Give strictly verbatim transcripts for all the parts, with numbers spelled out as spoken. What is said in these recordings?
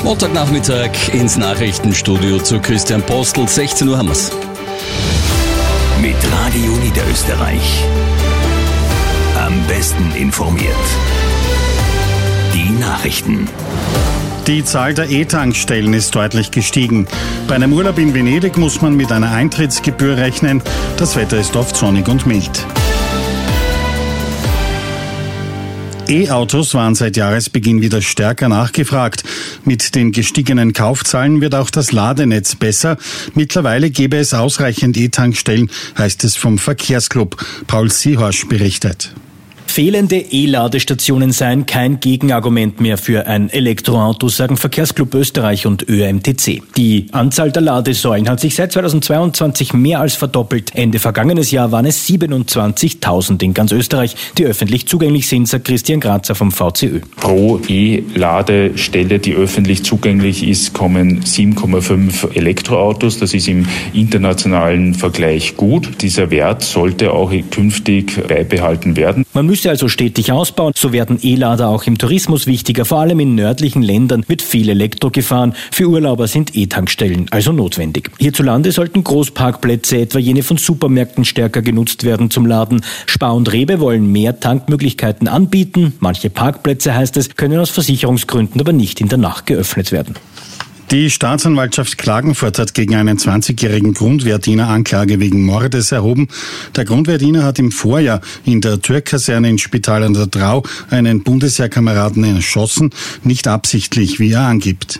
Montagnachmittag ins Nachrichtenstudio zu Christian Postel. sechzehn Uhr haben wir's. Mit Radio Niederösterreich. Am besten informiert. Die Nachrichten. Die Zahl der E-Tankstellen ist deutlich gestiegen. Bei einem Urlaub in Venedig muss man mit einer Eintrittsgebühr rechnen. Das Wetter ist oft sonnig und mild. E-Autos waren seit Jahresbeginn wieder stärker nachgefragt. Mit den gestiegenen Kaufzahlen wird auch das Ladenetz besser. Mittlerweile gäbe es ausreichend E-Tankstellen, heißt es vom Verkehrsclub. Paul Seehorsch berichtet. Fehlende E-Ladestationen seien kein Gegenargument mehr für ein Elektroauto, sagen Verkehrsclub Österreich und Ö M T C. Die Anzahl der Ladesäulen hat sich seit zweitausendzweiundzwanzig mehr als verdoppelt. Ende vergangenes Jahr waren es siebenundzwanzigtausend in ganz Österreich, die öffentlich zugänglich sind, sagt Christian Grazer vom V C Ö. Pro E-Ladestelle, die öffentlich zugänglich ist, kommen sieben Komma fünf Elektroautos. Das ist im internationalen Vergleich gut. Dieser Wert sollte auch künftig beibehalten werden. Man müsse also stetig ausbauen, so werden E-Lader auch im Tourismus wichtiger. Vor allem in nördlichen Ländern wird viel Elektro gefahren. Für Urlauber sind E-Tankstellen also notwendig. Hierzulande sollten Großparkplätze, etwa jene von Supermärkten, stärker genutzt werden zum Laden. Spar und Rewe wollen mehr Tankmöglichkeiten anbieten. Manche Parkplätze, heißt es, können aus Versicherungsgründen aber nicht in der Nacht geöffnet werden. Die Staatsanwaltschaft Klagenfurt hat gegen einen zwanzigjährigen Grundwehrdiener Anklage wegen Mordes erhoben. Der Grundwehrdiener hat im Vorjahr in der Türkkaserne in Spital an der Drau einen Bundesheerkameraden erschossen, nicht absichtlich, wie er angibt.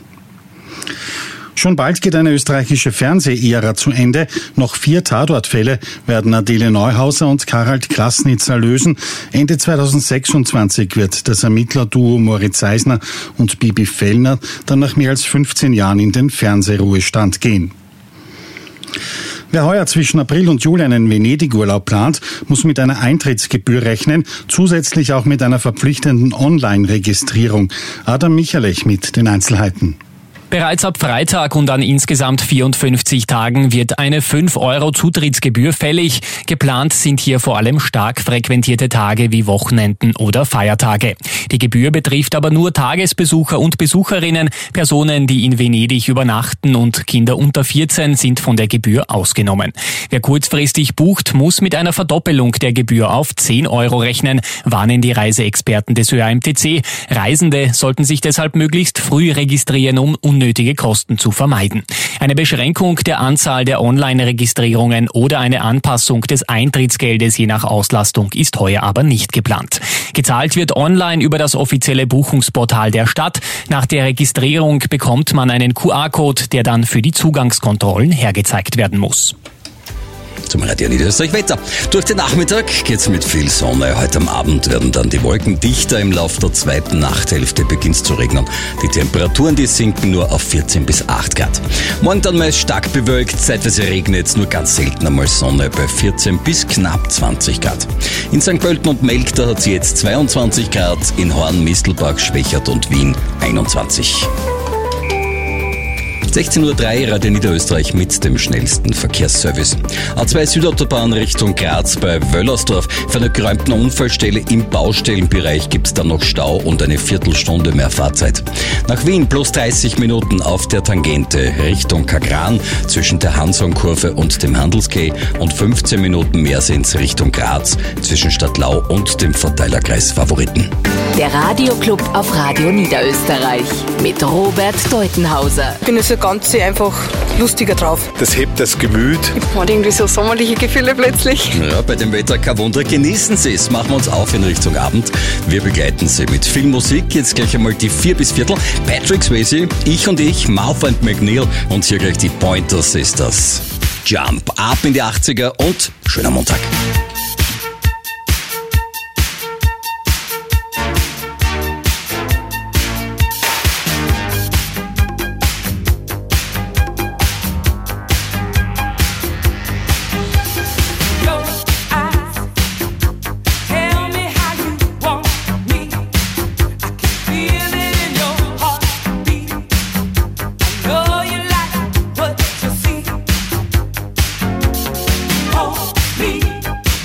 Schon bald geht eine österreichische Fernseh-Ära zu Ende. Noch vier Tatortfälle werden Adele Neuhauser und Harald Krasnitzer lösen. Ende zweitausendsechsundzwanzig wird das Ermittlerduo Moritz Eisner und Bibi Fellner dann nach mehr als fünfzehn Jahren in den Fernsehruhestand gehen. Wer heuer zwischen April und Juli einen Venedig-Urlaub plant, muss mit einer Eintrittsgebühr rechnen, zusätzlich auch mit einer verpflichtenden Online-Registrierung. Adam Michalech mit den Einzelheiten. Bereits ab Freitag und an insgesamt vierundfünfzig Tagen wird eine fünf Euro Zutrittsgebühr fällig. Geplant sind hier vor allem stark frequentierte Tage wie Wochenenden oder Feiertage. Die Gebühr betrifft aber nur Tagesbesucher und Besucherinnen. Personen, die in Venedig übernachten und Kinder unter vierzehn sind von der Gebühr ausgenommen. Wer kurzfristig bucht, muss mit einer Verdoppelung der Gebühr auf zehn Euro rechnen, warnen die Reiseexperten des Ö M T C. Reisende sollten sich deshalb möglichst früh registrieren, um unnötige Kosten zu vermeiden. Eine Beschränkung der Anzahl der Online-Registrierungen oder eine Anpassung des Eintrittsgeldes je nach Auslastung ist heuer aber nicht geplant. Gezahlt wird online über das offizielle Buchungsportal der Stadt. Nach der Registrierung bekommt man einen Q R-Code, der dann für die Zugangskontrollen hergezeigt werden muss. Zum Radio Niederösterreich Wetter. Durch den Nachmittag geht's mit viel Sonne. Heute am Abend werden dann die Wolken dichter. Im Laufe der zweiten Nachthälfte beginnt es zu regnen. Die Temperaturen, die sinken nur auf vierzehn bis acht Grad. Morgen dann meist stark bewölkt. Zeitweise regnet es, nur ganz selten einmal Sonne bei vierzehn bis knapp zwanzig Grad. In Sankt Pölten und Melk, da hat es jetzt zweiundzwanzig Grad. In Horn, Mistelbach, Schwächert und Wien einundzwanzig. sechzehn Uhr drei, Radio Niederösterreich mit dem schnellsten Verkehrsservice. A zwei Südautobahn Richtung Graz bei Wöllersdorf. Für eine geräumten Unfallstelle im Baustellenbereich gibt es dann noch Stau und eine Viertelstunde mehr Fahrzeit. Nach Wien plus dreißig Minuten auf der Tangente Richtung Kagran zwischen der Hansonkurve und dem Handelsquai und fünfzehn Minuten mehr sind's Richtung Graz zwischen Stadtlau und dem Verteilerkreis Favoriten. Der Radioclub auf Radio Niederösterreich mit Robert Deutenhauser. Ich bin das Ganze einfach lustiger drauf. Das hebt das Gemüt. Man hat irgendwie so sommerliche Gefühle plötzlich. Ja, bei dem Wetter kein Wunder. Genießen Sie es. Machen wir uns auf in Richtung Abend. Wir begleiten Sie mit viel Musik. Jetzt gleich einmal die vier bis Viertel. Patrick Swayze, ich und ich, Mouth and McNeil und hier gleich die Pointer Sisters. Jump ab in die achtziger und schöner Montag. Me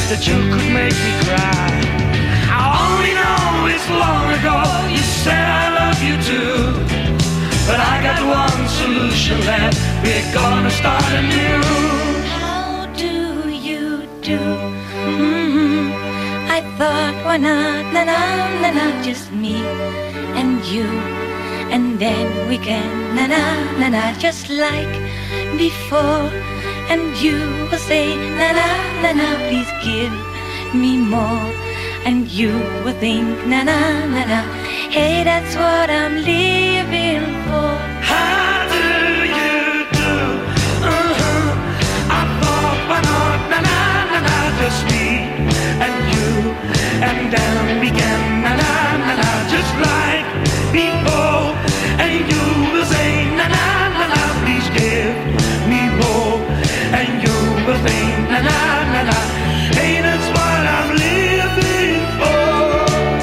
that you could make me cry. I only know it's long ago you said I love you too. But I got one solution left, we're gonna start anew. How do you do? Mm-hmm. I thought, why not, na na na na, just me and you. And then we can, na na na na, just like before. And you will say, na na na na, please give me more. And you will think, na na na na, hey, that's what I'm living for. How do you do? Uh-huh. I thought, why not, na na na na, just me and you. And then we can, na na na na, just like before. And you will say, na na na na, please give me more. And you will think, na na na na, hey, that's what I'm living for.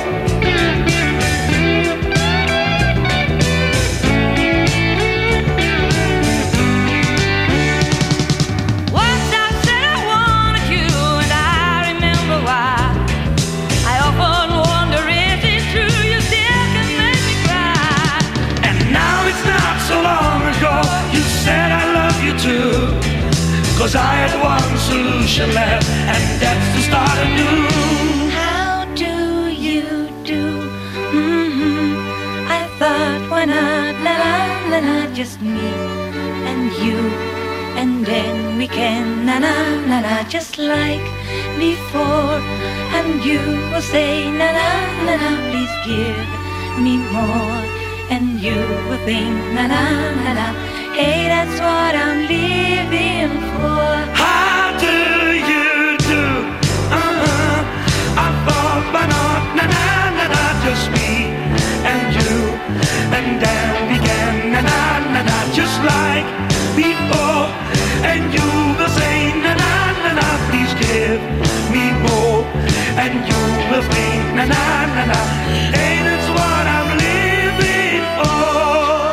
Once I said I wanted you, and I remember why. I often wonder if it's true you still can make me cry. And now it's not so long ago you said I love you too. Cause I had one solution left, and that's to start anew. How do you do? Mm-hmm. I thought, why not, la la la la, just me and you. And then we can, na na na na, just like before. And you will say, na na na na, please give me more. And you will think, na na na na, hey, that's what I'm living for. How do you do? Uh-huh. I thought, why not, na na na na, just me and you. And then we can, na na na na, just like before. And you will say, na na na na, please give me more. And you will think, na na na na, hey, that's what I'm living for.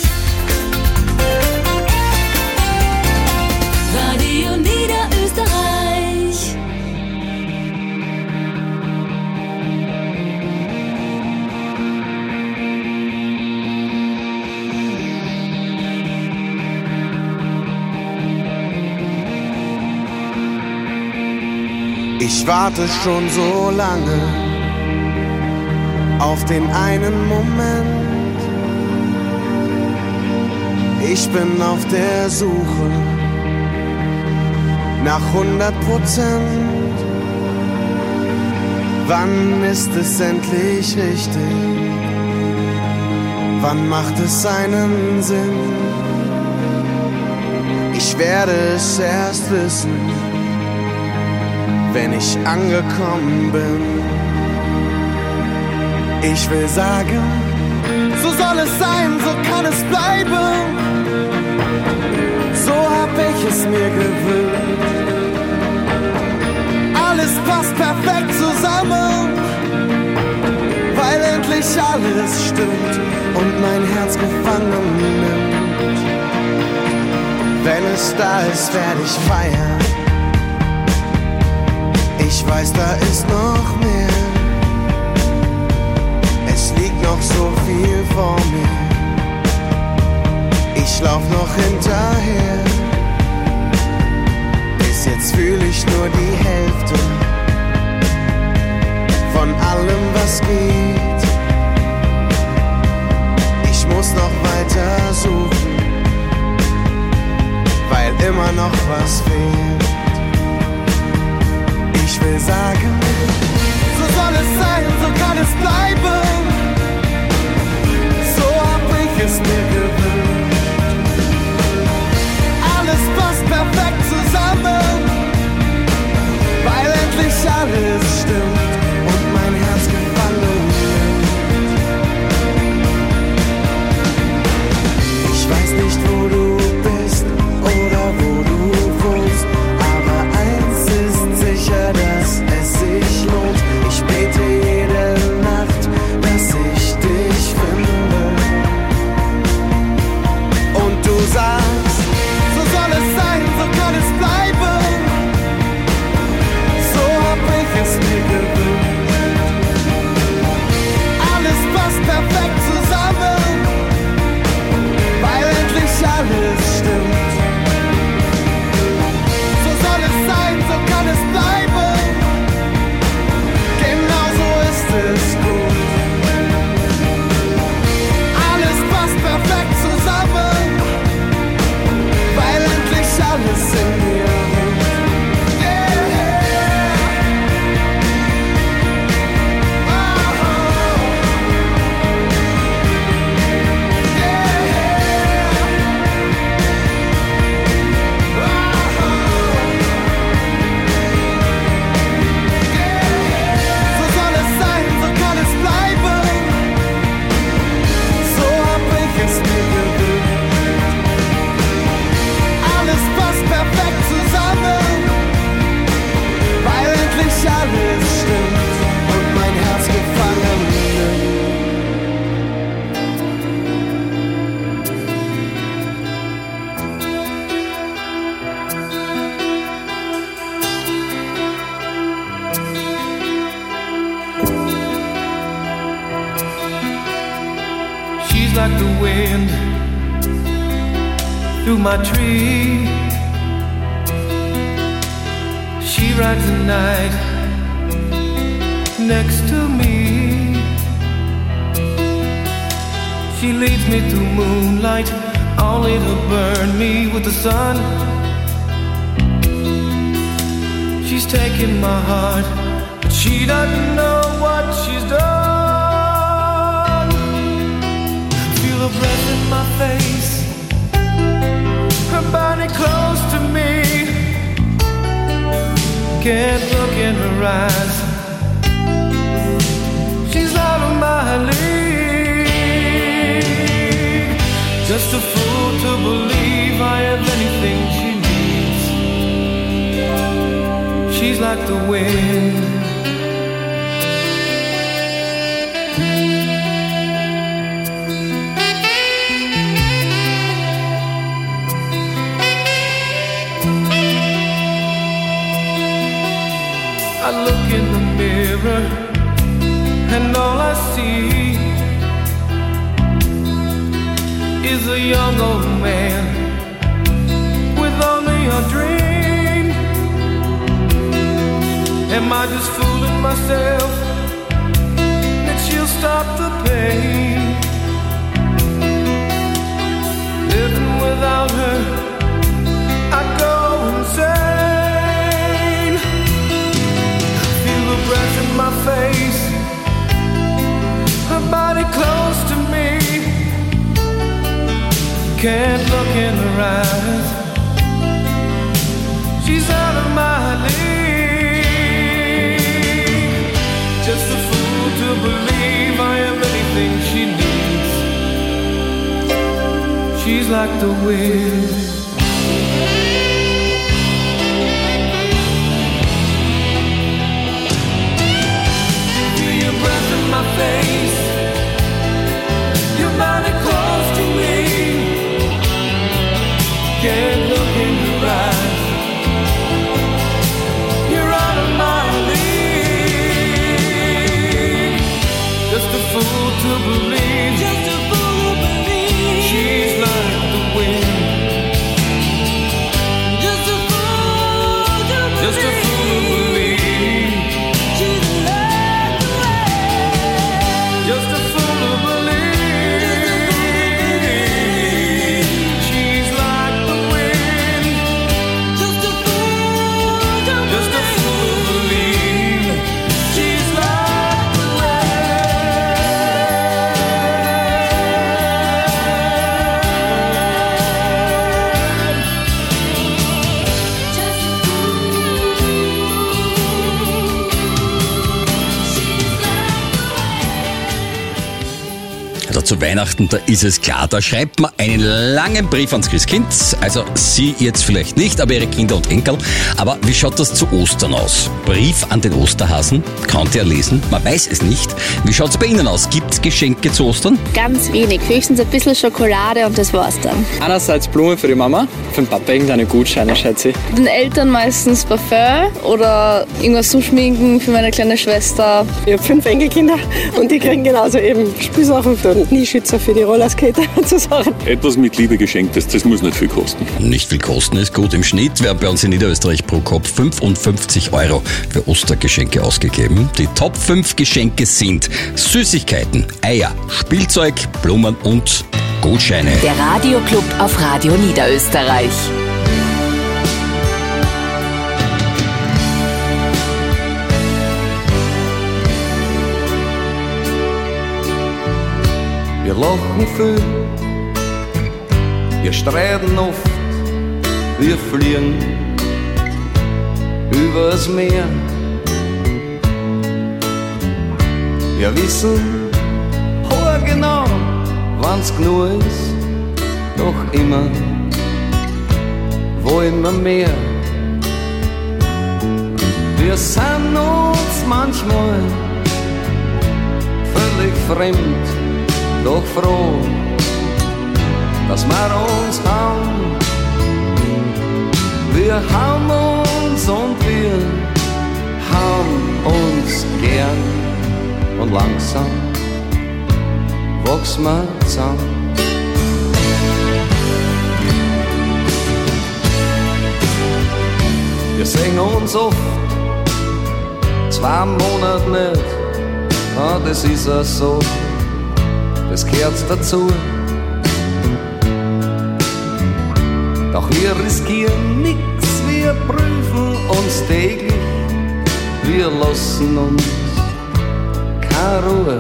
Radio Niederösterreich. Ich warte schon so lange auf den einen Moment. Ich bin auf der Suche nach hundert Prozent. Wann ist es endlich richtig? Wann macht es einen Sinn? Ich werde es erst wissen, wenn ich angekommen bin. Ich will sagen, so soll es sein, so kann es bleiben. So hab ich es mir gewünscht. Alles passt perfekt zusammen, weil endlich alles stimmt und mein Herz gefangen nimmt. Wenn es da ist, werde ich feiern. Ich weiß, da ist noch mehr. Es liegt noch so viel vor mir. Ich lauf noch hinterher. Bis jetzt fühl ich nur die Hälfte von allem, was geht. Ich muss noch weiter suchen, weil immer noch was fehlt. Ich will sagen, so soll es sein, so kann es bleiben. So hab ich es mir gewünscht. Alles passt perfekt zusammen, weil endlich alles stimmt und mein Herz gefangen nimmt. Ich weiß nicht, wo du bist oder wo du wohnst, aber eins ist sicher, dass es sich lohnt. Ich bete jede Nacht like the wind through my tree. She rides the night next to me. She leads me through moonlight, only to burn me with the sun. She's taking my heart, but she doesn't know what she's done. Feel her breath in my face, her body close to me. Can't look in her eyes, she's out of my league. Just a fool to believe I have anything she needs. She's like the wind. I look in the mirror and all I see is a young old man with only a dream. Am I just fooling myself that she'll stop the pain? Living without her, I go insane. Feel the breath in my face, her body close to me. Can't look in her eyes, she's out of my league. Just a fool to believe I am anything she needs. She's like the wind. Feel your breath in my face, your body close to me. Can't look in your eyes, you're out of my league. Just a fool to believe, just a fool to believe. She's like the wind. Just a fool to believe, just a fool to believe. She's like the wind. Just a fool to believe, she's like the wind. Just a fool to believe, just a fool to believe. She's like the Also zu Weihnachten, da ist es klar, da schreibt man einen langen Brief ans Christkind. Also Sie jetzt vielleicht nicht, aber Ihre Kinder und Enkel. Aber wie schaut das zu Ostern aus? Brief an den Osterhasen? Kann der lesen? Man weiß es nicht. Wie schaut es bei Ihnen aus? Gibt es Geschenke zu Ostern? Ganz wenig, höchstens ein bisschen Schokolade und das war's dann. Einerseits Blumen für die Mama, für den Papa irgendeine Gutscheine, schätze ich. Den Eltern meistens Parfum oder irgendwas zum Schminken für meine kleine Schwester. Ich habe fünf Enkelkinder und die kriegen genauso eben Spielsachen für den Knieschützer für die Rollerskater sozusagen. Etwas mit Liebe geschenktes, das muss nicht viel kosten. Nicht viel kosten ist gut. Im Schnitt werden bei uns in Niederösterreich pro Kopf fünfundfünfzig Euro für Ostergeschenke ausgegeben. Die Top fünf Geschenke sind Süßigkeiten, Eier, Spielzeug, Blumen und Gutscheine. Der Radioclub auf Radio Niederösterreich. Wir lachen viel, wir streiten oft, wir fliegen übers Meer. Wir wissen genau, wann's genug ist, doch immer wollen wir mehr. Wir sind uns manchmal völlig fremd, doch froh, dass wir uns haben. Wir haben uns und wir haben uns gern und langsam wachsen wir zusammen. Wir sehen uns oft, zwei Monate nicht, ah, das ist auch so, das gehört dazu. Doch wir riskieren nix, wir prüfen uns täglich, wir lassen uns keine Ruhe.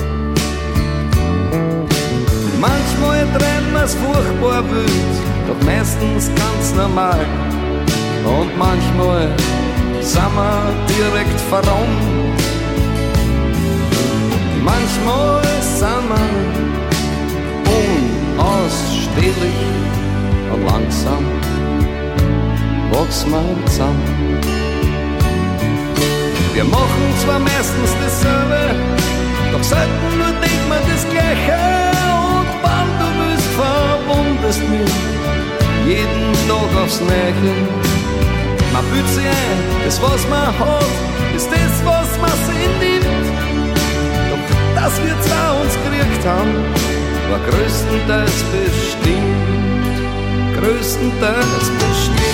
Manchmal trennen wir's furchtbar wild, doch meistens ganz normal. Und manchmal sind wir direkt verrannt. Manchmal sind wir unausstehlich und langsam wachsen wir zusammen. Wir machen zwar meistens dasselbe, doch selten nur denkt man das Gleiche. Und wann du willst, verwundest mich jeden Tag aufs Neue. Man fühlt sich ein, das was man hat, ist das was man sich nimmt. Doch dass wir zwei uns gekriegt haben, war größtenteils bestimmt, größtenteils bestimmt.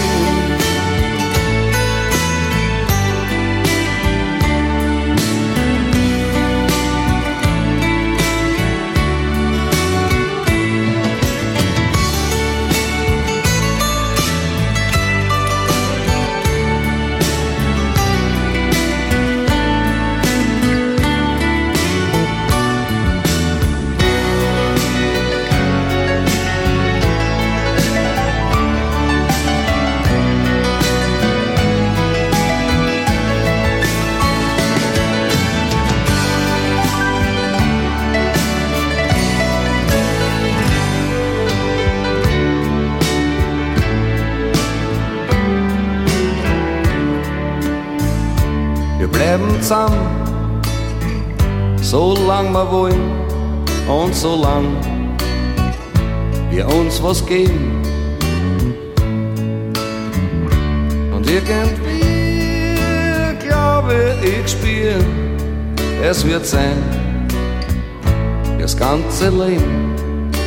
Zusammen, so lang wir wollen und so lang wir uns was geben. Und irgendwie glaube ich spür, es wird sein, das ganze Leben.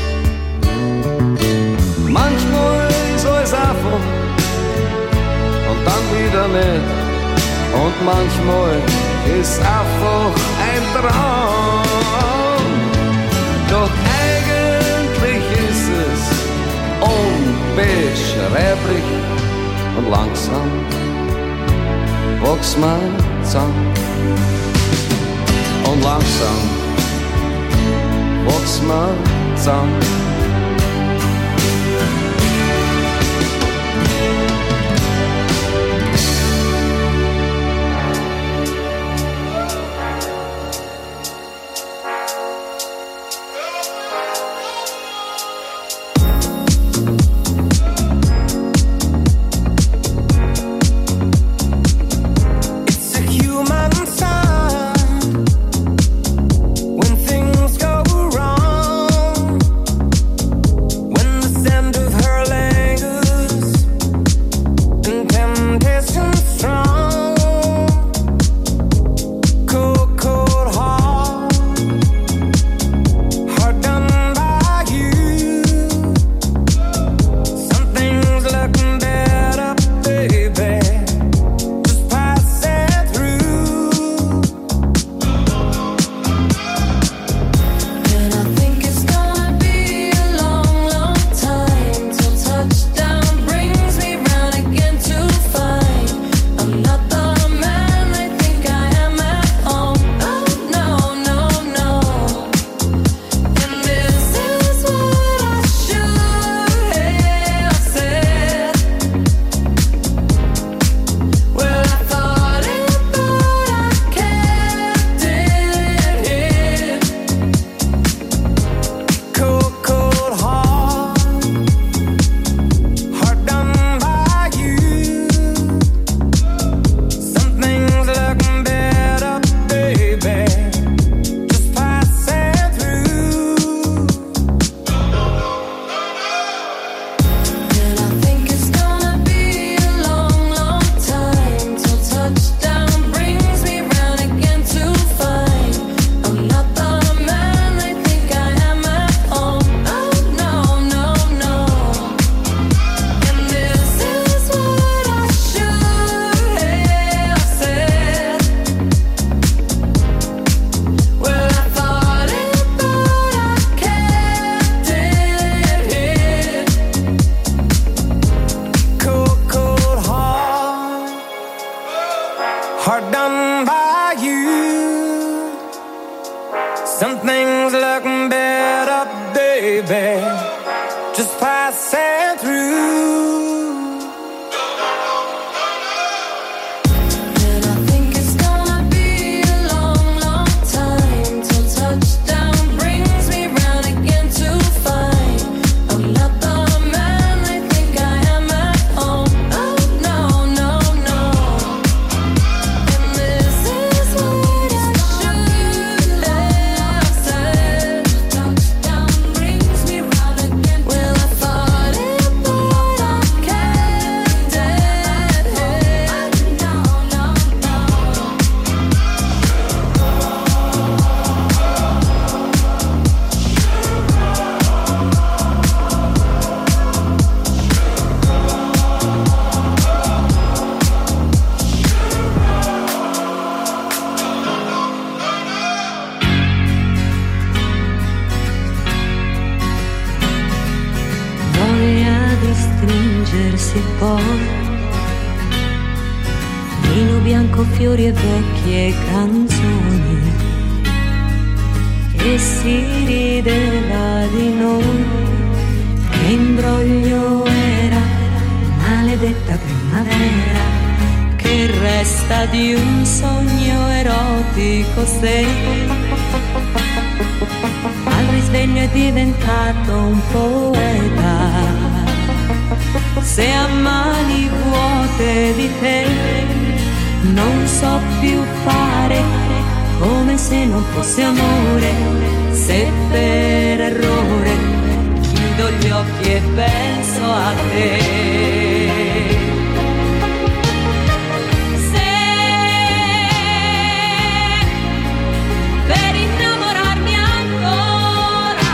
Manchmal ist alles einfach und dann wieder nicht. Und manchmal ist einfach ein Traum. Doch eigentlich ist es unbeschreiblich und langsam wachsen wir zusammen. Und langsam wachsen wir zusammen. When things go wrong, Some things look better, baby, just passing through. Vino bianco, fiori e vecchie canzoni, e si rideva di noi. Che imbroglio era, maledetta primavera, che resta di un sogno erotico se al risveglio è diventato un poeta. Se a mani vuote di te non so più fare, come se non fosse amore, se per errore chiudo gli occhi e penso a te. Se per innamorarmi ancora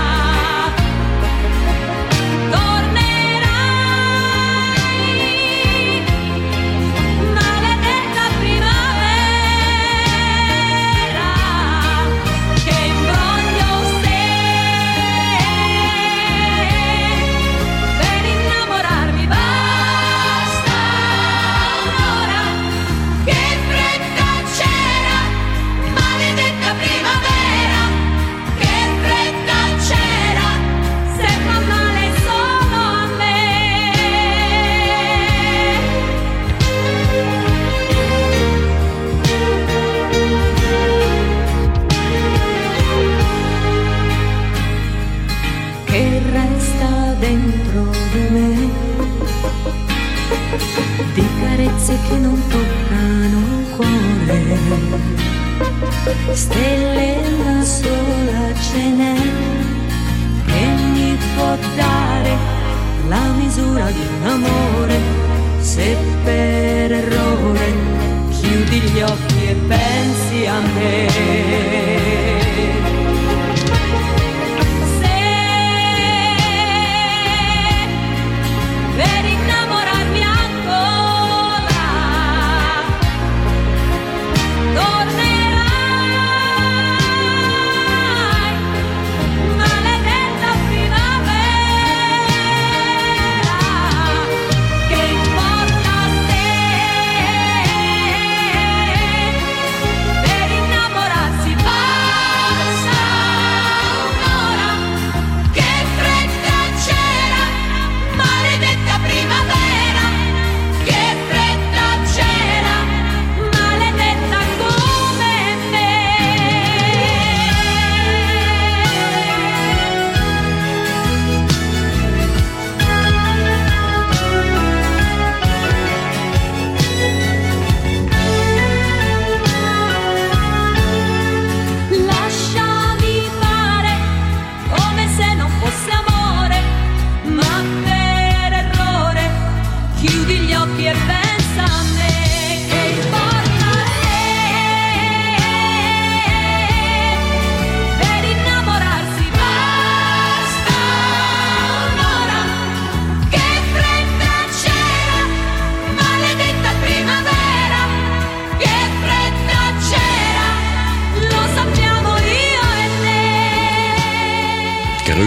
che non toccano il cuore, stelle una sola ce n'è che mi può dare la misura di un amore. Se per errore chiudi gli occhi e pensi a me.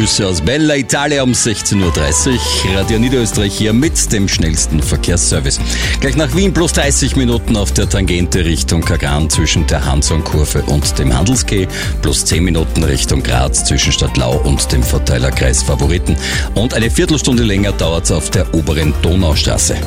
Grüße aus Bella Italia um sechzehn Uhr dreißig. Radio Niederösterreich hier mit dem schnellsten Verkehrsservice. Gleich nach Wien plus dreißig Minuten auf der Tangente Richtung Kagran zwischen der Hanson-Kurve und dem Handelskeh. Plus zehn Minuten Richtung Graz zwischen Stadtlau und dem Verteilerkreis Favoriten. Und eine Viertelstunde länger dauert es auf der oberen Donaustraße.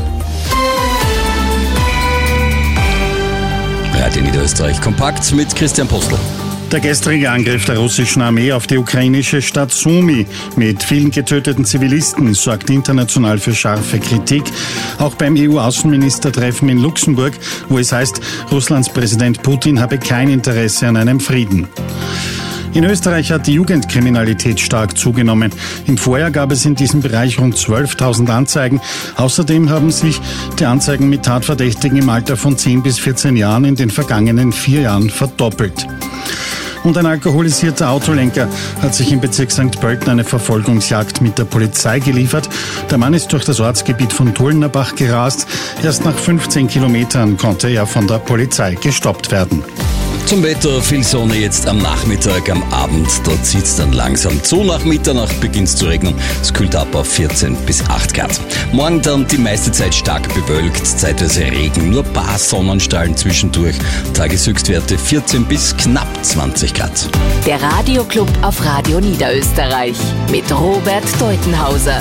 Radio Niederösterreich kompakt mit Christian Postel. Der gestrige Angriff der russischen Armee auf die ukrainische Stadt Sumy mit vielen getöteten Zivilisten sorgt international für scharfe Kritik. Auch beim E U-Außenministertreffen in Luxemburg, wo es heißt, Russlands Präsident Putin habe kein Interesse an einem Frieden. In Österreich hat die Jugendkriminalität stark zugenommen. Im Vorjahr gab es in diesem Bereich rund zwölftausend Anzeigen. Außerdem haben sich die Anzeigen mit Tatverdächtigen im Alter von zehn bis vierzehn Jahren in den vergangenen vier Jahren verdoppelt. Und ein alkoholisierter Autolenker hat sich im Bezirk Sankt Pölten eine Verfolgungsjagd mit der Polizei geliefert. Der Mann ist durch das Ortsgebiet von Tullnerbach gerast. Erst nach fünfzehn Kilometern konnte er von der Polizei gestoppt werden. Zum Wetter, viel Sonne jetzt am Nachmittag, am Abend, da zieht es dann langsam zu. Nach Mitternacht beginnt es zu regnen, es kühlt ab auf vierzehn bis acht Grad. Morgen dann die meiste Zeit stark bewölkt, zeitweise Regen, nur ein paar Sonnenstrahlen zwischendurch. Tageshöchstwerte vierzehn bis knapp zwanzig Grad. Der Radioclub auf Radio Niederösterreich mit Robert Deutenhauser.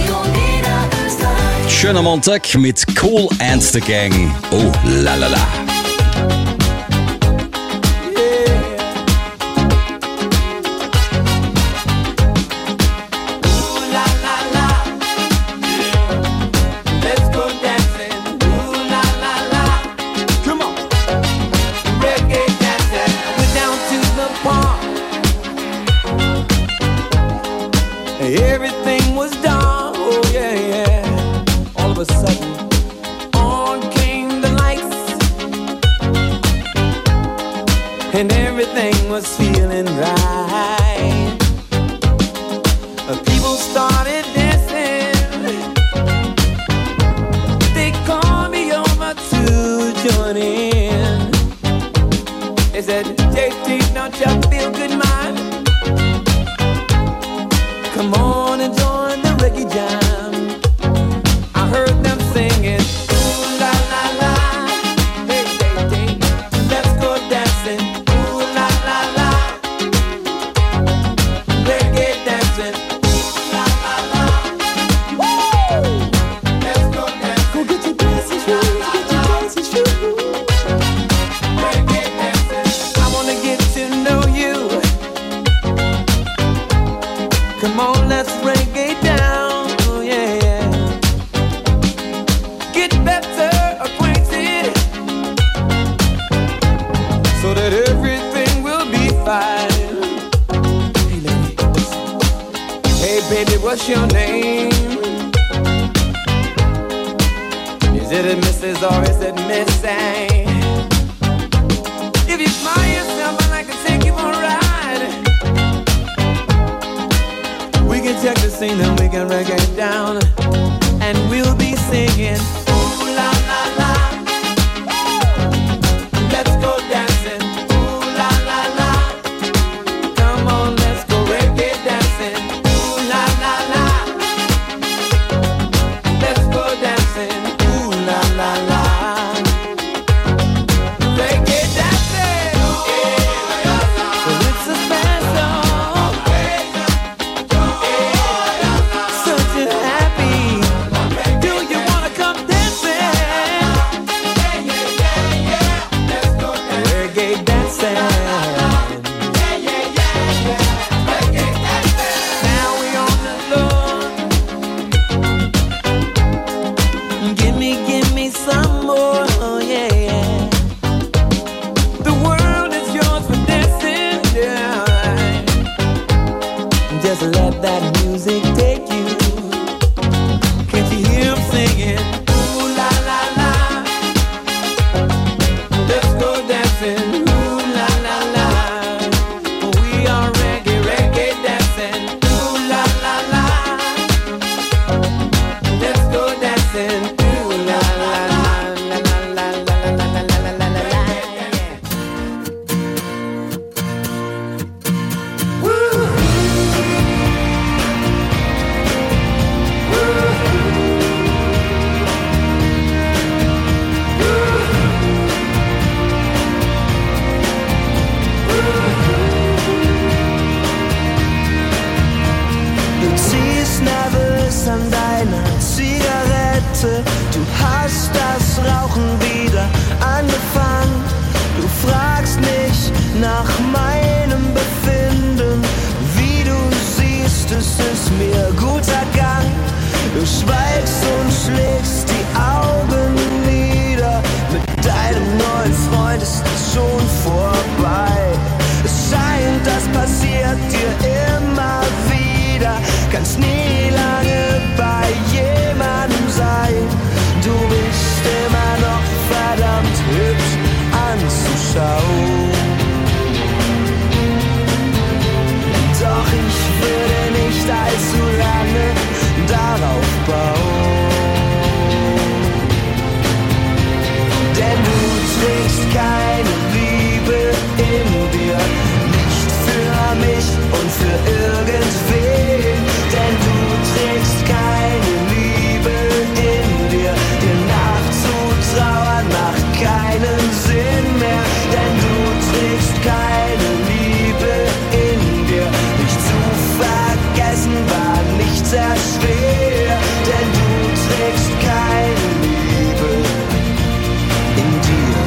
Schöner Montag mit Cool and the Gang. Oh la la la. Everything was done, oh yeah, yeah. All of a sudden, on came the lights, and everything was feeling right. People started dancing, they called me over to join in. They said, J T, don't you feel good, man? Come on and join the reggae jam. I heard them singing, ooh la la la, hey hey hey, let's go dancing, ooh la la la, reggae dancing, ooh la la la, woo, let's go dancing, go get your dancing shoes, get your dancing shoes, reggae dancing. I wanna get to know you. Come on, let's reggae down, oh yeah, yeah. Get better acquainted, so that everything will be fine. Hey ladies, hey baby, what's your name? Is it a Missus or is it Miss A? If you smile yourself, I'd like to take you for a ride. We can check the scene and we can reggae down, and we'll be singing, ooh la la la, let's go dancing, ooh la la la, come on, let's go reggae dancing, ooh la la la, let's go dancing, ooh la la la, reggae dancing, well, it's a special. Just let that music take you. Can't you hear him singing? Ooh la la la, let's go dancing. Ooh la la la, we are reggae, reggae dancing. Ooh la la la, let's go dancing. Ooh la la la la la la la la la la la la. Woo! an deiner Zigarette. Du hast das Rauchen wieder angefangen. Du fragst mich nach meinem Befinden. Wie du siehst, es ist mir guter Gang. Du schweigst und schlägst die Augen nieder. Mit deinem neuen Freund ist es schon vorbei. Es scheint, das passiert dir immer wieder. Kannst nie lange bei jemandem sein. Du bist immer noch verdammt hübsch anzuschauen. Doch ich würde nicht allzu lange darauf bauen. Denn du trägst keine Liebe in dir, nicht für mich und für irgendwen. Denn du trägst keine Liebe in dir, dir nachzutrauern macht keinen Sinn mehr. Denn du trägst keine Liebe in dir, dich zu vergessen war nicht sehr schwer. Denn du trägst keine Liebe in dir.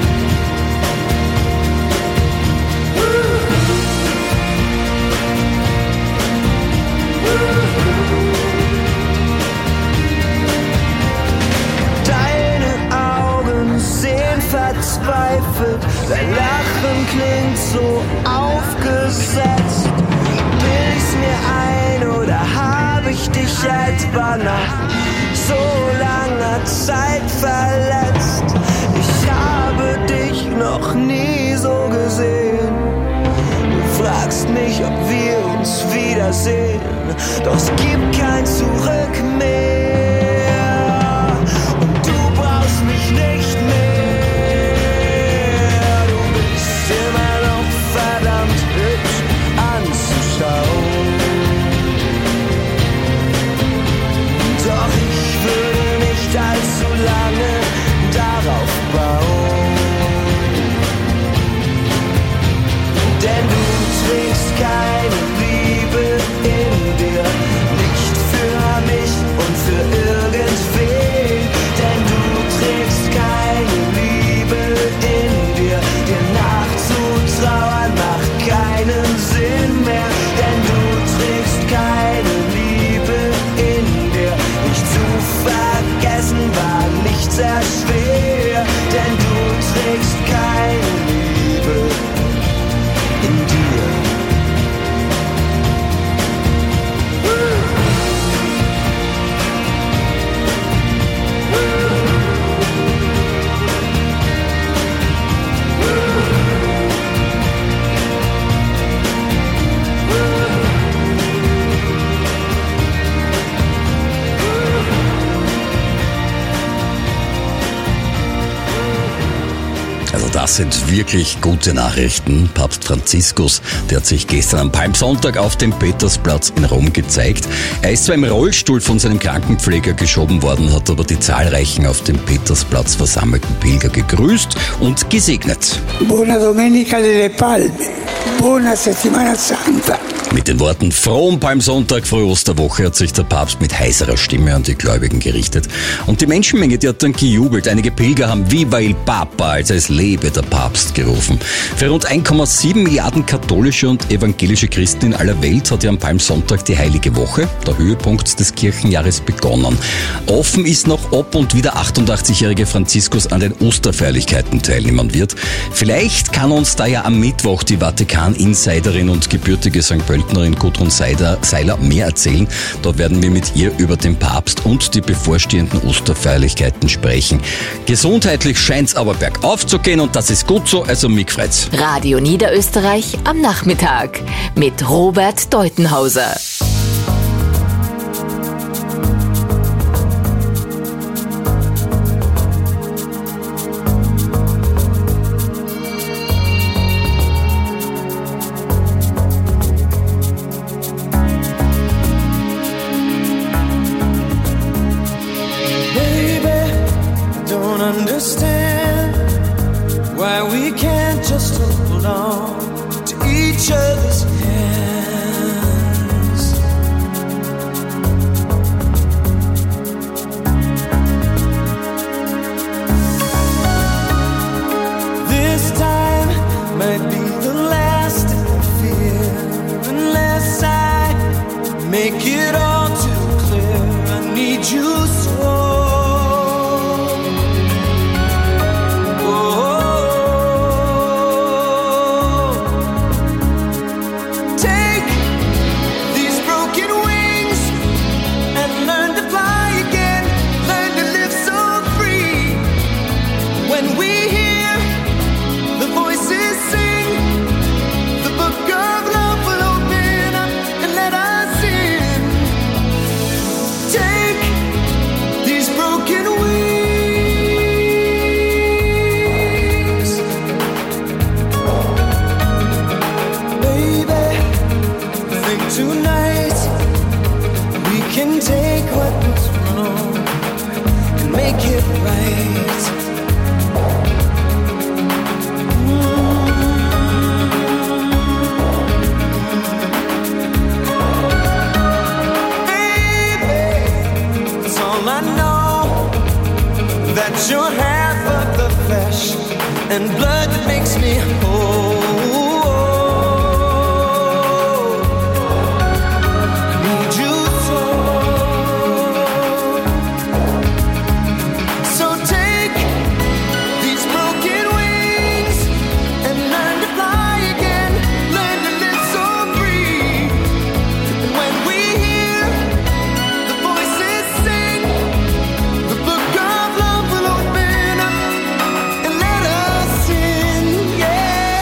Deine Augen sehen verzweifelt, dein Lachen klingt so aufgesetzt. Bild ich's mir ein oder hab ich dich etwa nach so langer Zeit verletzt? Ich habe dich noch nie so gesehen. Du fragst mich, ob wir uns wiedersehen, doch es gibt kein Zurück mehr. Und du brauchst mich nicht mehr. Du bist immer noch verdammt hübsch anzuschauen. Doch ich würde nicht allzu lange darauf bauen. Denn du trägst keine Liebe in dir, nicht für mich und für irgendwen. Denn du trägst keine Liebe in dir, dir nachzutrauern macht keinen Sinn mehr. Denn du trägst keine Liebe in dir, dich zu vergessen war nicht sehr schwer. Denn du trägst keine Liebe in dir. Also das sind wirklich gute Nachrichten. Papst Franziskus, der hat sich gestern am Palmsonntag auf dem Petersplatz in Rom gezeigt. Er ist zwar im Rollstuhl von seinem Krankenpfleger geschoben worden, hat aber die zahlreichen auf dem Petersplatz versammelten Pilger gegrüßt und gesegnet. Buona Domenica delle Palme. Buona Settimana Santa. Mit den Worten frohen Palmsonntag, frohe Osterwoche hat sich der Papst mit heiserer Stimme an die Gläubigen gerichtet. Und die Menschenmenge, die hat dann gejubelt. Einige Pilger haben Viva il Papa, also es lebe der Papst, gerufen. Für rund eins Komma sieben Milliarden katholische und evangelische Christen in aller Welt hat ja am Palmsonntag die Heilige Woche, der Höhepunkt des Kirchenjahres, begonnen. Offen ist noch, ob und wie der achtundachtzig-jährige Franziskus an den Osterfeierlichkeiten teilnehmen wird. Vielleicht kann uns da ja am Mittwoch die Vatikan-Insiderin und gebürtige Sankt Pöltnerin Gudrun Seiler, Seiler mehr erzählen. Dort werden wir mit ihr über den Papst und die bevorstehenden Osterfeierlichkeiten sprechen. Gesundheitlich scheint's aber bergauf zu gehen und das ist gut so, also mich freut's. Radio Niederösterreich am Nachmittag mit Robert Deutenhauser. Understand why we can't just hold on to each other's hands. make it all too clear. I need you so. You're half of the flesh and blood that makes me whole. I need you so. So take these broken wings and learn to fly again. Learn to live so free. And when we hear the voices sing, the book of love will open up and let us in, yeah,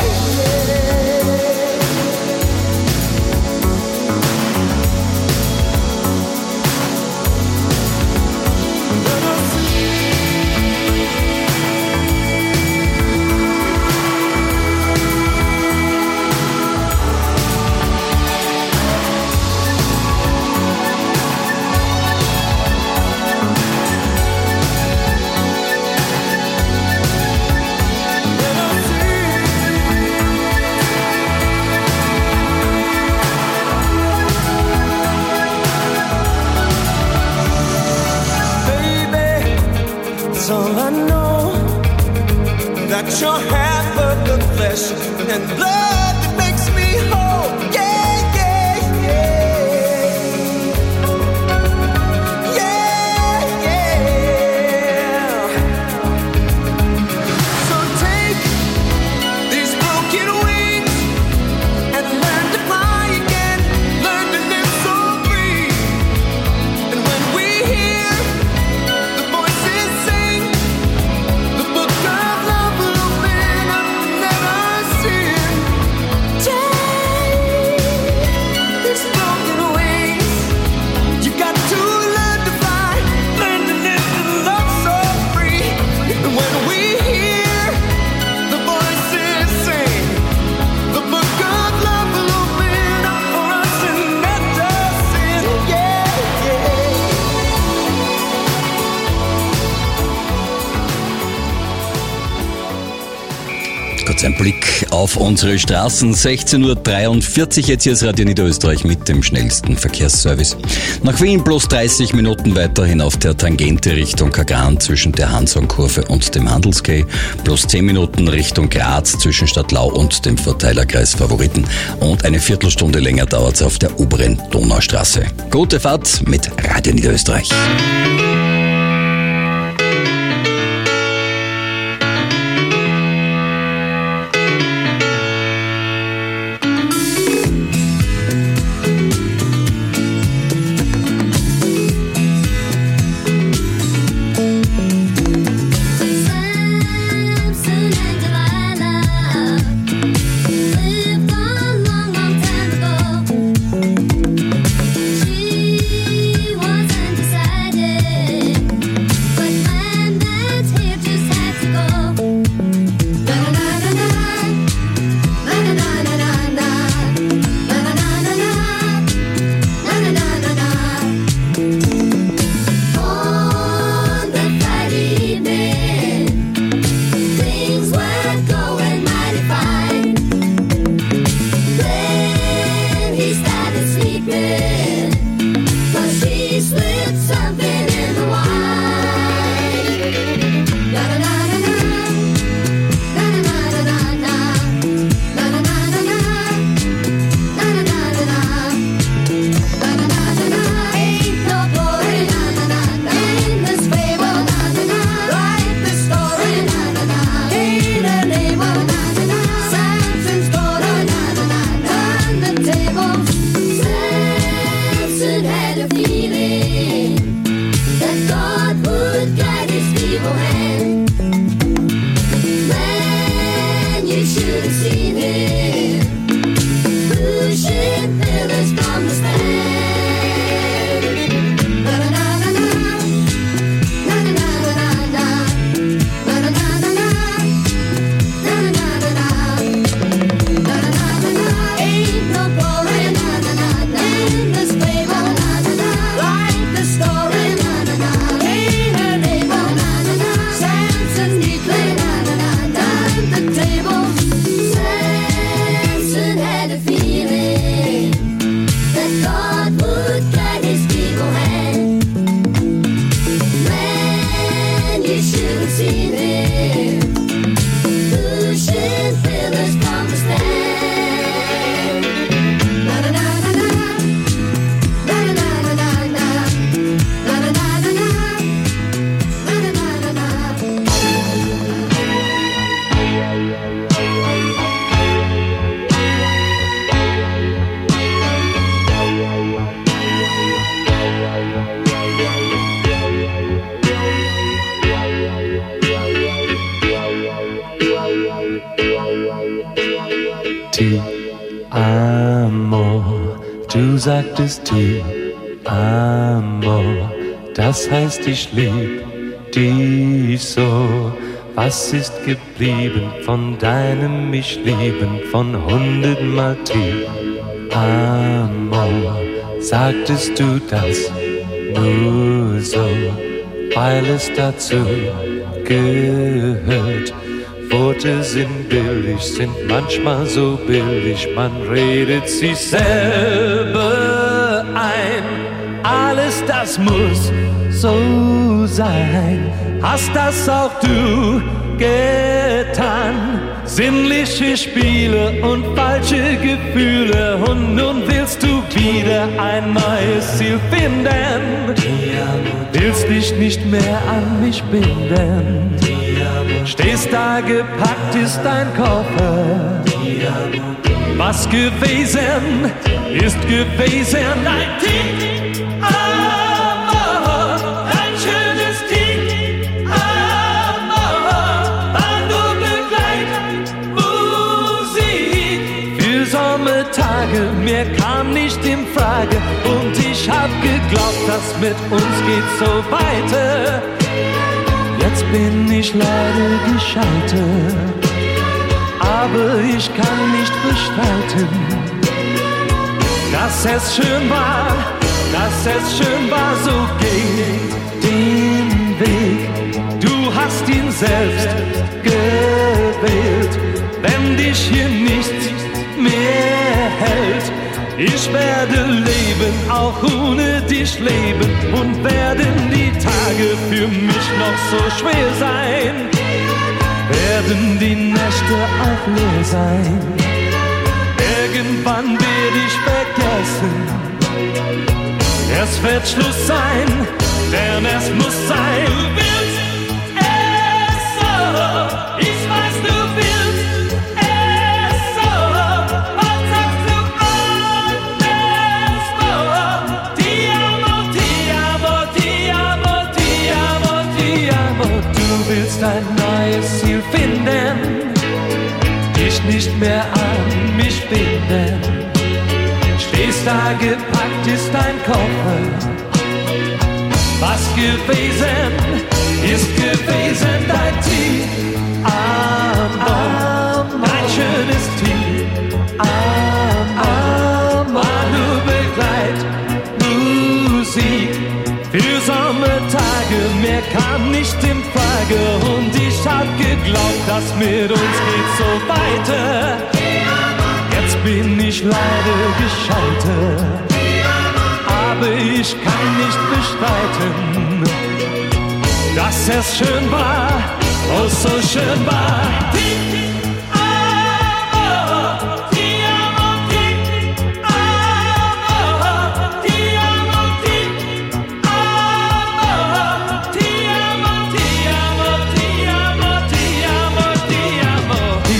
that's all I know, that you're half of the flesh and blood that makes me whole. Yeah, yeah, yeah. Yeah, yeah. So take these broken wings and learn to fly again. Learn to live so free. And when we hear the voices sing, the book of love will open up and let us in. Take these broken wings. You got to learn to fly, learn to live and love so free. And when we hear the voices sing, the book of love will open up for us and let us in. Yeah, yeah. Kurz ein Blick auf unsere Straßen. sechzehn Uhr dreiundvierzig, jetzt hier ist Radio Niederösterreich mit dem schnellsten Verkehrsservice. Nach Wien plus dreißig Minuten weiterhin auf der Tangente Richtung Kagran zwischen der Hansonkurve und dem Handelsquai. Plus zehn Minuten Richtung Graz zwischen Stadtlau und dem Verteilerkreis Favoriten. Und eine Viertelstunde länger dauert es auf der oberen Donaustraße. Gute Fahrt mit Radio Niederösterreich. She wasn't decided. Du sagtest tu amor, das heißt ich lieb dich so. Was ist geblieben von deinem mich lieben, von hundertmal tu amor? Sagtest du das nur so, weil es dazu gehört? Worte sind billig, sind manchmal so billig, man redet sich selber ein. Alles das muss so sein, hast das auch du getan. Sinnliche Spiele und falsche Gefühle, und nun willst du wieder ein neues Ziel finden. Willst dich nicht mehr an mich binden. Stehst da, gepackt ist dein Koffer. Was gewesen ist gewesen, ein Tick Amor, ein schönes Tick Amor, war nur Begleitmusik für Sommertage, mehr kam nicht in Frage, und ich hab geglaubt, das mit uns geht so weiter. Jetzt bin ich leider gescheitert, aber ich kann nicht bestreiten, dass es schön war, dass es schön war, so geh den Weg. Du hast ihn selbst gewählt, wenn dich hier nichts mehr hält. Ich werde leben, auch ohne dich leben, und werden die Tage für mich noch so schwer sein, werden die Nächte auch leer sein. Irgendwann werde ich vergessen, es wird Schluss sein, denn es muss sein. Du willst es so, ich weiß, du willst es so, was sagst du anderswo? Ti amo, ti amo, ti amo, ti amo, ti amo. Du willst ein neues Ziel finden, dich nicht mehr an mich binden. Stehst da, gepackt ist dein Koffer. Was gewesen ist gewesen, dein Tief Amor, ein schönes Tief Amor, war nur Begleitmusik für Sommertage, mehr kam nicht in Frage, und ich hab geglaubt, das mit uns geht so weiter. Jetzt bin ich leider gescheitert, aber ich kann nicht bestreiten, dass es schön war, oh so schön war. Ti amo, ti amo, ti amo, ti amo, ti amo, ti amo, ti amo, ti amo, ti amo, ti amo, ti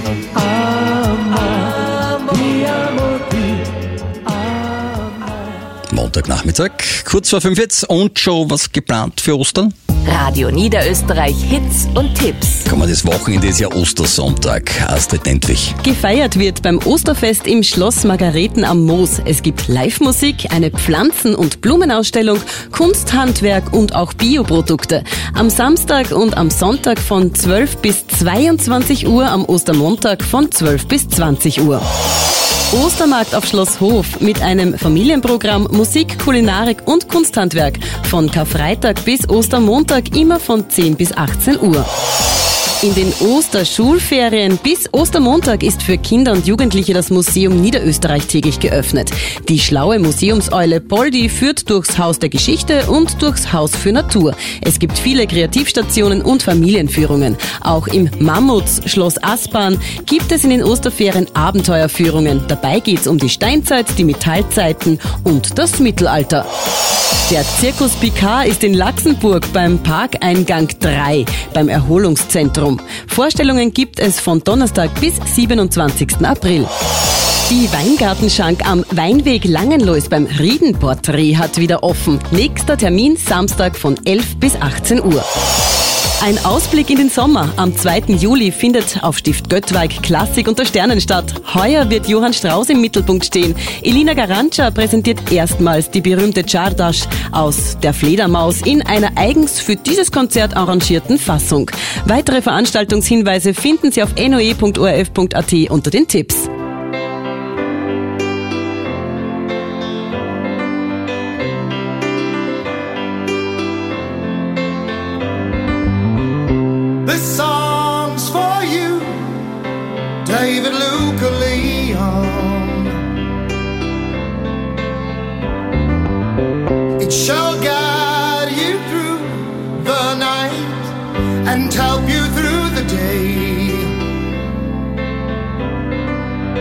Montagnachmittag, kurz vor fünf jetzt, und schon was geplant für Ostern? Radio Niederösterreich Hits und Tipps. Kommendes Wochenende ist ja Ostersonntag. Astrid Nentwich. Gefeiert wird beim Osterfest im Schloss Margareten am Moos. Es gibt Live-Musik, eine Pflanzen- und Blumenausstellung, Kunsthandwerk und auch Bioprodukte. Am Samstag und am Sonntag von zwölf bis zweiundzwanzig Uhr, am Ostermontag von zwölf bis zwanzig Uhr. Ostermarkt auf Schloss Hof mit einem Familienprogramm, Musik, Kulinarik und Kunsthandwerk. Von Karfreitag bis Ostermontag immer von zehn bis achtzehn Uhr. In den Osterschulferien bis Ostermontag ist für Kinder und Jugendliche das Museum Niederösterreich täglich geöffnet. Die schlaue Museumseule Poldi führt durchs Haus der Geschichte und durchs Haus für Natur. Es gibt viele Kreativstationen und Familienführungen. Auch im Mammuts Schloss Aspern gibt es in den Osterferien Abenteuerführungen. Dabei geht's um die Steinzeit, die Metallzeiten und das Mittelalter. Der Zirkus Picard ist in Laxenburg beim Parkeingang drei, beim Erholungszentrum. Vorstellungen gibt es von Donnerstag bis siebenundzwanzigsten April. Die Weingartenschank am Weinweg Langenlois beim Riedenporträt hat wieder offen. Nächster Termin Samstag von elf bis achtzehn Uhr. Ein Ausblick in den Sommer. Am zweiten Juli findet auf Stift Göttweig Klassik unter Sternen statt. Heuer wird Johann Strauss im Mittelpunkt stehen. Elina Garanca präsentiert erstmals die berühmte Czardas aus Der Fledermaus in einer eigens für dieses Konzert arrangierten Fassung. Weitere Veranstaltungshinweise finden Sie auf n o e punkt o r f punkt a t unter den Tipps. This song's for you, David Luca Leon. It shall guide you through the night and help you through the day.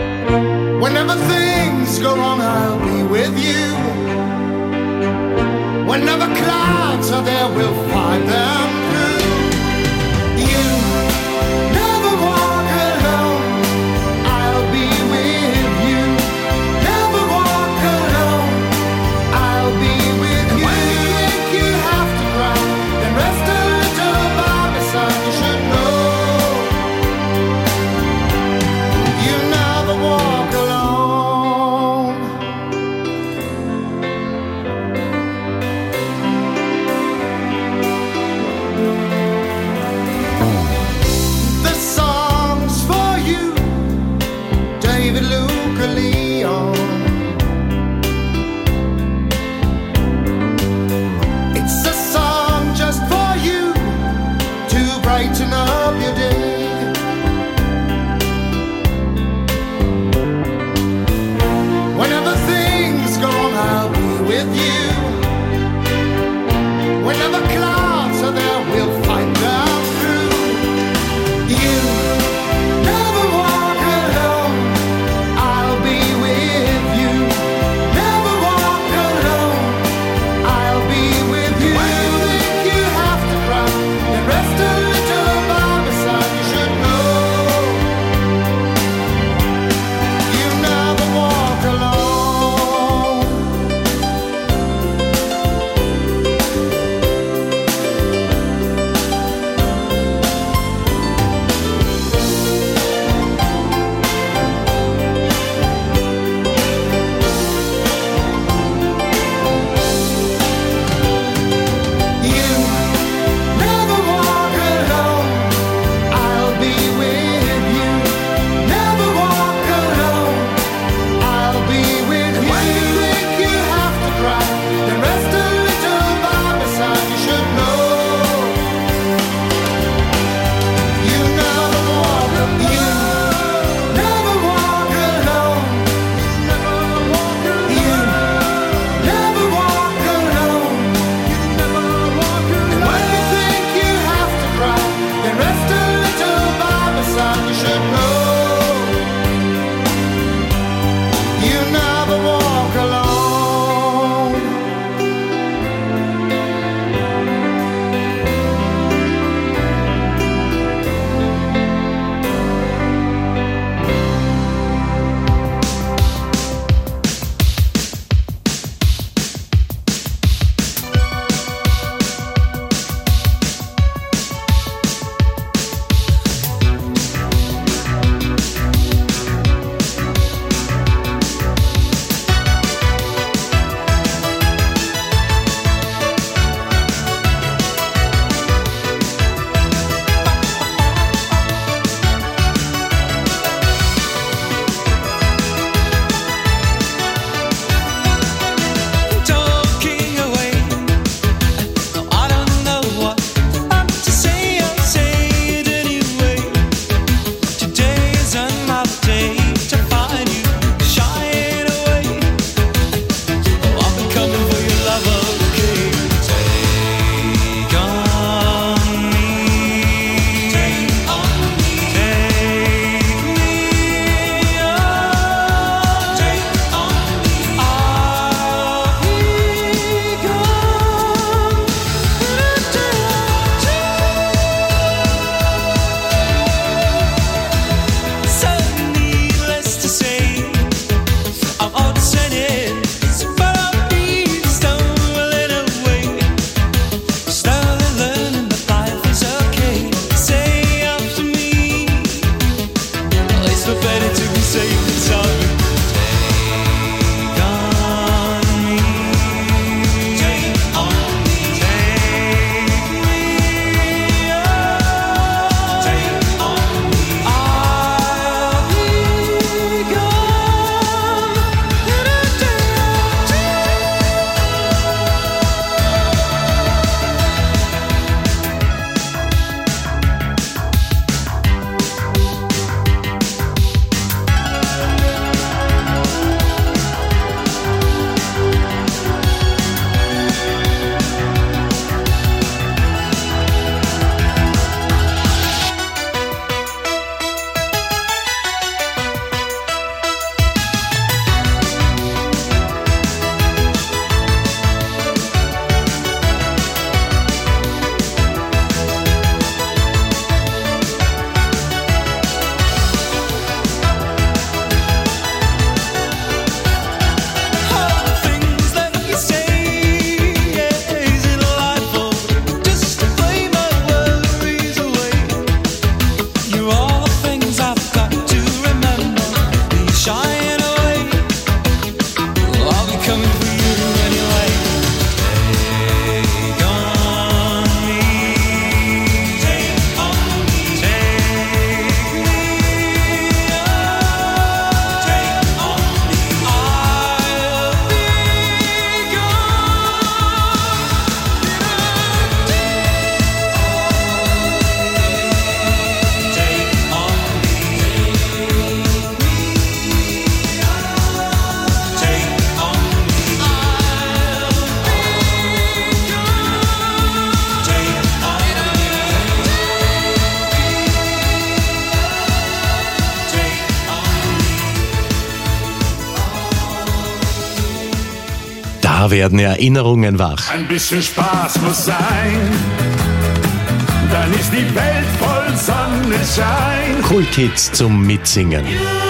Da werden Erinnerungen wach. Ein bisschen Spaß muss sein, dann ist die Welt voll Sonnenschein. Kulthits zum Mitsingen.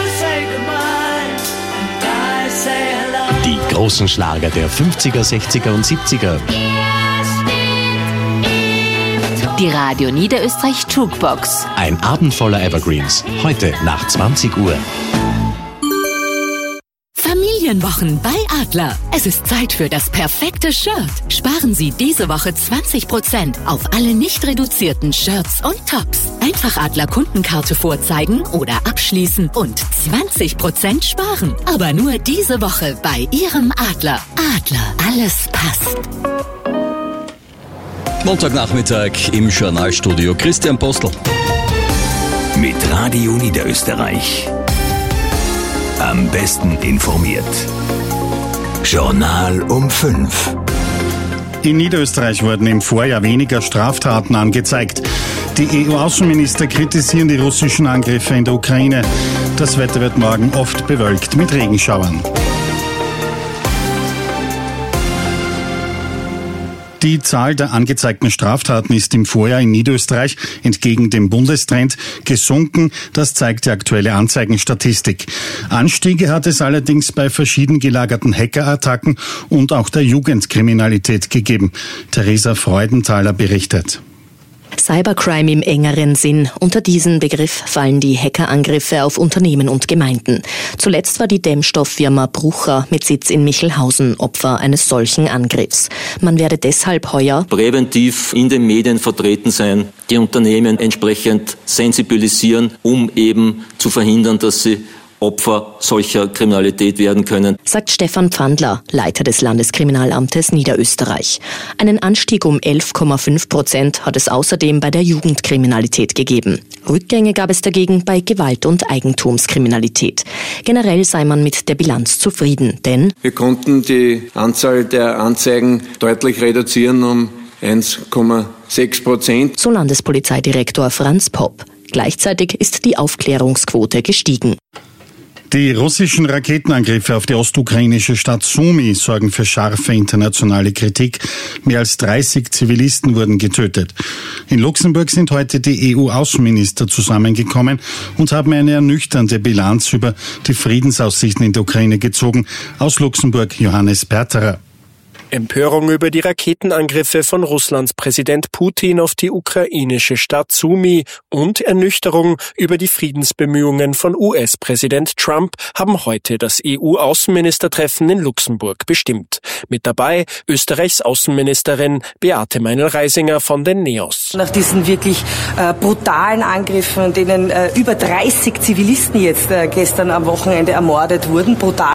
Die großen Schlager der fünfziger, sechziger und siebziger. Die Radio Niederösterreich Jukebox. Ein Abend voller Evergreens. Heute nach zwanzig Uhr. Familienwochen bei Adler. Es ist Zeit für das perfekte Shirt. Sparen Sie diese Woche zwanzig Prozent auf alle nicht reduzierten Shirts und Tops. Einfach Adler Kundenkarte vorzeigen oder abschließen und zwanzig Prozent sparen. Aber nur diese Woche bei Ihrem Adler. Adler, alles passt. Montagnachmittag im Journalstudio Christian Postel. Mit Radio Niederösterreich. Am besten informiert. Journal um fünf. In Niederösterreich wurden im Vorjahr weniger Straftaten angezeigt. Die E U-Außenminister kritisieren die russischen Angriffe in der Ukraine. Das Wetter wird morgen oft bewölkt mit Regenschauern. Die Zahl der angezeigten Straftaten ist im Vorjahr in Niederösterreich entgegen dem Bundestrend gesunken. Das zeigt die aktuelle Anzeigenstatistik. Anstiege hat es allerdings bei verschieden gelagerten Hackerattacken und auch der Jugendkriminalität gegeben. Theresa Freudenthaler berichtet. Cybercrime im engeren Sinn. Unter diesen Begriff fallen die Hackerangriffe auf Unternehmen und Gemeinden. Zuletzt war die Dämmstofffirma Brucher mit Sitz in Michelhausen Opfer eines solchen Angriffs. Man werde deshalb heuer präventiv in den Medien vertreten sein, die Unternehmen entsprechend sensibilisieren, um eben zu verhindern, dass sie Opfer solcher Kriminalität werden können, sagt Stefan Pfandler, Leiter des Landeskriminalamtes Niederösterreich. Einen Anstieg um elf Komma fünf Prozent hat es außerdem bei der Jugendkriminalität gegeben. Rückgänge gab es dagegen bei Gewalt- und Eigentumskriminalität. Generell sei man mit der Bilanz zufrieden, denn wir konnten die Anzahl der Anzeigen deutlich reduzieren um eins Komma sechs Prozent. So Landespolizeidirektor Franz Popp. Gleichzeitig ist die Aufklärungsquote gestiegen. Die russischen Raketenangriffe auf die ostukrainische Stadt Sumy sorgen für scharfe internationale Kritik. Mehr als dreißig Zivilisten wurden getötet. In Luxemburg sind heute die E U-Außenminister zusammengekommen und haben eine ernüchternde Bilanz über die Friedensaussichten in der Ukraine gezogen. Aus Luxemburg Johannes Berterer. Empörung über die Raketenangriffe von Russlands Präsident Putin auf die ukrainische Stadt Sumy und Ernüchterung über die Friedensbemühungen von U S-Präsident Trump haben heute das E U-Außenministertreffen in Luxemburg bestimmt. Mit dabei Österreichs Außenministerin Beate Meinl-Reisinger von den NEOS. Nach diesen wirklich äh, brutalen Angriffen, denen äh, über dreißig Zivilisten jetzt äh, gestern am Wochenende ermordet wurden, brutal